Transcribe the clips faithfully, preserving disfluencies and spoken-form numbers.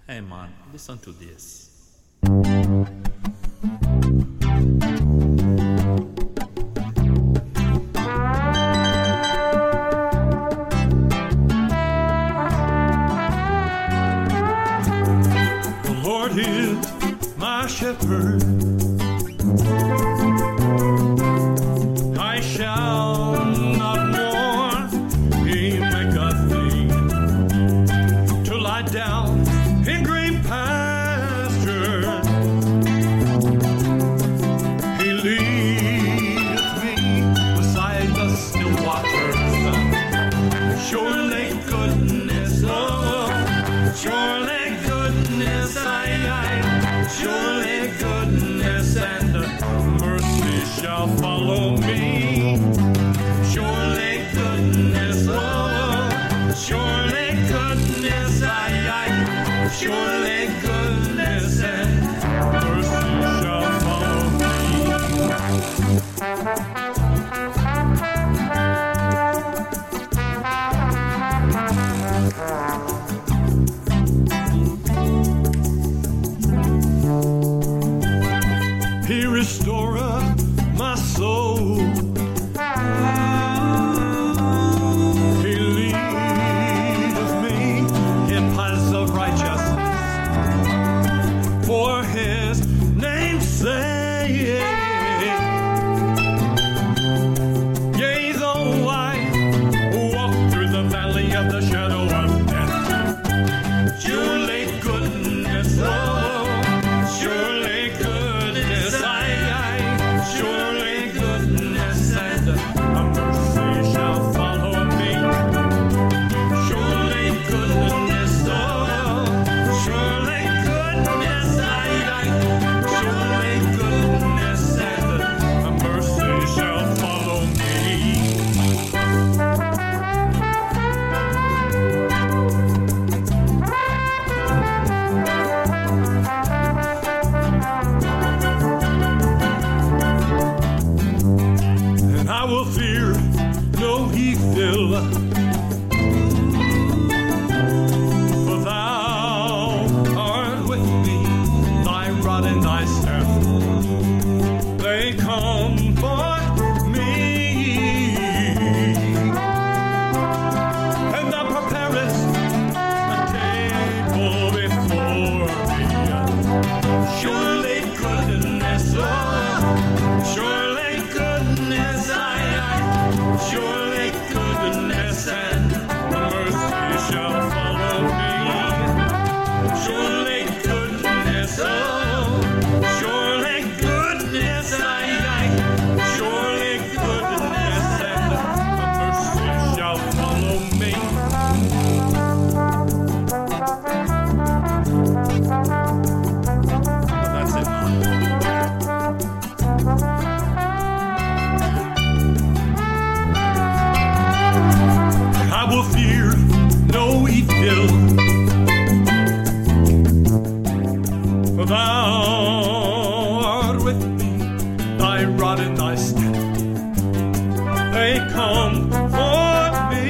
Hey man, listen to this. The Lord is my shepherd. I shall not want. He maketh me to lie down in green pastures. He leadeth me beside the still waters. Surely goodness, oh, surely goodness, I, I, surely goodness and mercy shall follow me. Surely goodness, oh, surely goodness, I, I, surely goodness and mercy shall follow me. He restoreth my soul. He leadeth me in paths of righteousness for his name's sake. Yea, though I walk through the valley of the shadow of death, surely goodness, oh, surely goodness, I, I, surely goodness and mercy shall follow me. Surely goodness, oh, surely goodness, I, I, surely goodness and mercy shall follow me. And I will fear no evil, for thou art with me, thy rod and thy staff, they comfort me. And thou preparest a table before me. Surely goodness, oh, surely goodness, I, I, surely goodness and mercy shall follow me. Surely goodness, oh, surely goodness, I, I, surely goodness and mercy shall follow me. That's it, man. I will fear no evil, for thou art with me, thy rod and thy staff, they comfort me.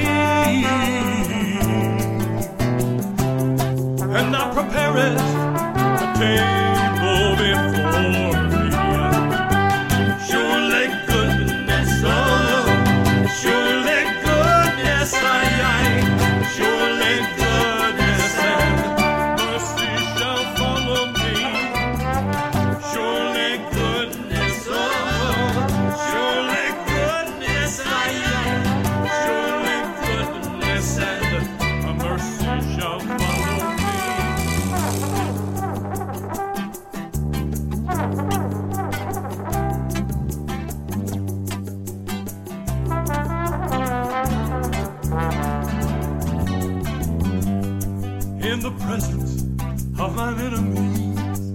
And thou preparest a table before me. Surely goodness, oh, surely goodness, I, I, surely goodness and mercy shall follow me. Surely goodness, oh, surely goodness, I, I, surely goodness and mercy shall follow me. In the presence of mine enemies,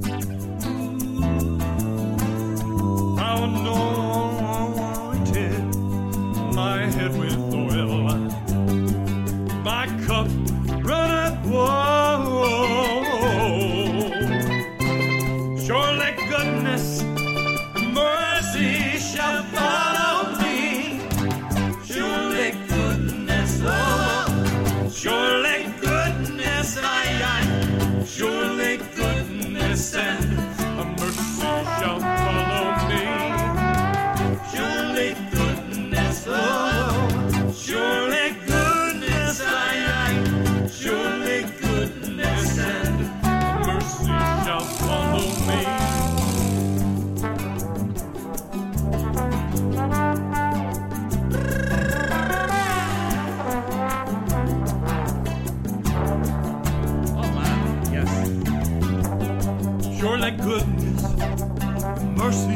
thou anointed my head with oil, my cup runneth over. Surely goodness and mercy shall follow me. Surely goodness, oh, surely goodness, I, I, surely Surely goodness, mercy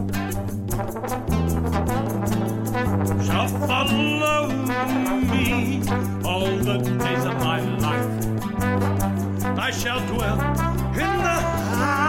shall follow me all the days of my life. I shall dwell in the house